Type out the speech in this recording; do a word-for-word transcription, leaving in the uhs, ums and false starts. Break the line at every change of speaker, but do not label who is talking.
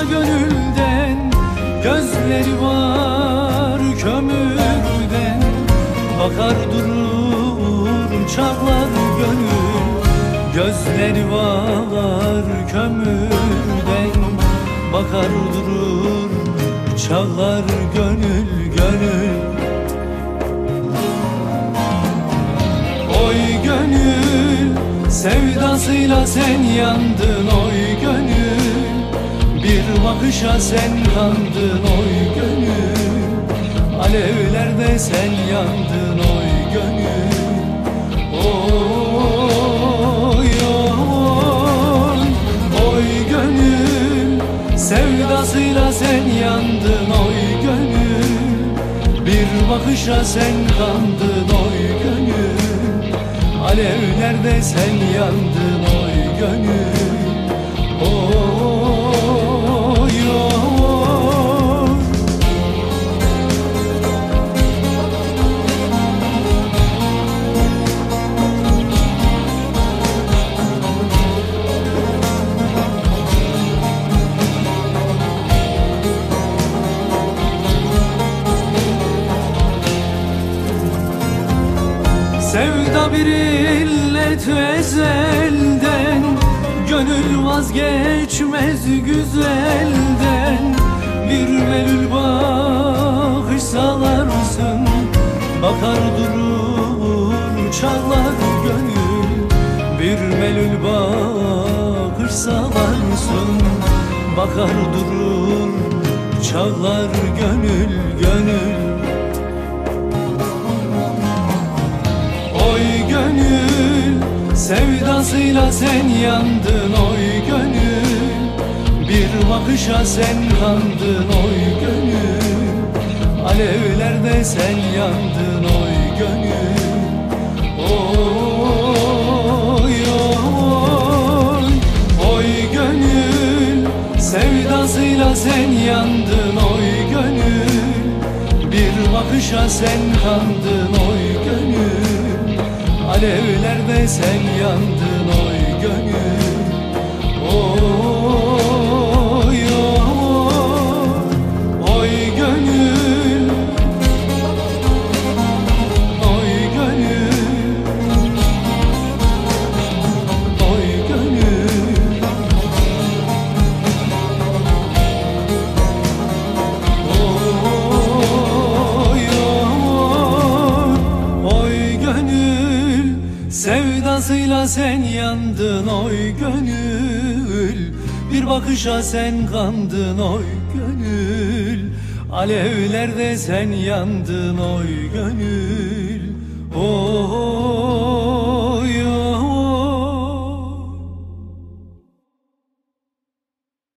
gönülden, gözleri var kömürden. Bakar durur çağlar gönül, gözleri var kömürden. Bakar durur çağlar gönül gönül. Oy gönül, sevdasıyla sen yandın oy gönül. Bir bakışa sen kandın oy gönül. Alevlerde sen yandın oy gönül. Oy oy, oy gönül, sevdasıyla sen yandın oy gönül. Bir bakışa sen kandın oy gönül. Alevlerde sen yandın oy gönül. Oy oy. Sevda bir illet ezelden, gönül vazgeçmez güzelden. Bir melül bakış salarsın, bakar durur çağlar gönül. Bir melül bakış salarsın, bakar durur çağlar gönül gönül. Oy gönül, sevdasıyla sen yandın oy gönül. Bir bakışa sen kandın oy gönül. Alevlerde sen yandın oy gönül. Oy oy, oy gönül, sevdasıyla sen yandın oy gönül. Bir bakışa sen kandın oy gönül. Alevlerde sen yandın oy gönül. Oy oy, oy gönül, oy gönül, oy gönül. Oy oy, oy gönül, sevdasıyla sen yandın oy gönül. Bir bakışa sen kandın oy gönül. Alevlerde sen yandın oy gönül. Oy